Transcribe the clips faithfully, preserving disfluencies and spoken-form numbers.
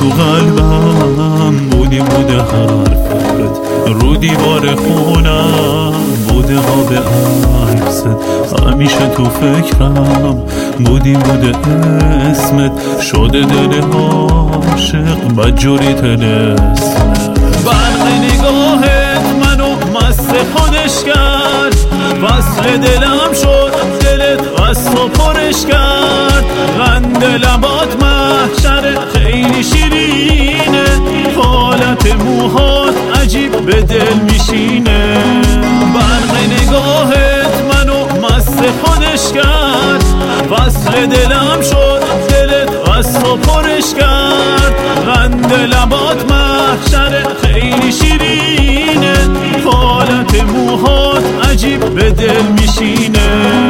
تو قلبم بودی بوده حرفت، رو دیوار خونم بوده آب عکست، همیشه تو فکرم بودی بوده اسمت، شده دل عاشق بدجوری طلسمت. برق نگاهت منو مست خودش کرد، وصل دلم شد دلت قصد و پرش کرد، غند لبات محشر خیلی شیرینه، حالت موهات عجیب به دل میشینه. برق نگاهت منو مست خودش کرد، وصل دلم شد دلت قصد و پرش کرد، غند لبات محشر خیلی شیرینه، حالت موهات عجیب به دل میشینه.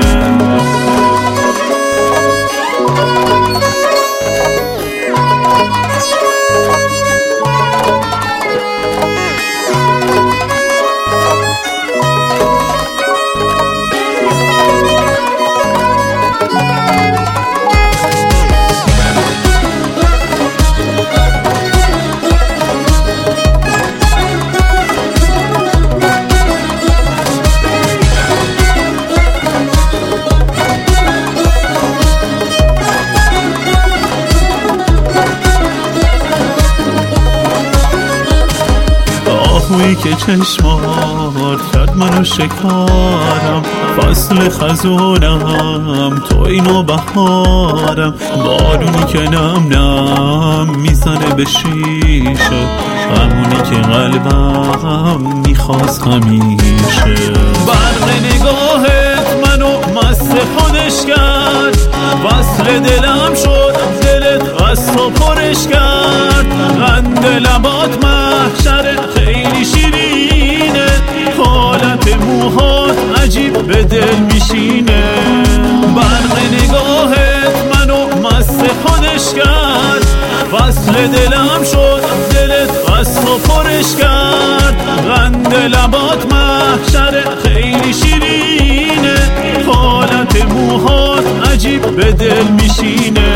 آهویی که چشمات کرد منو شکارم، فصل خزونم تو اینو بهارم، بارونی که نم نم میزنه به شیشه، همونی که قلبم میخواست همیشه. برق نگاهت منو مست خودش کرد، وصل دلم شد دلت قصد و پرش کرد، غند لبات محشر خیلی شیرینه، حالت موهات عجیب به دل میشینه. برق نگاهت منو مست خودش کرد، وصل دلم شد دلت قصد و پرش کرد، غند لبات محشر خیلی شیرینه، حالت موهات عجیب به دل میشینه.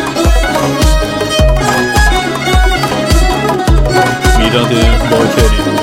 میلاد باکری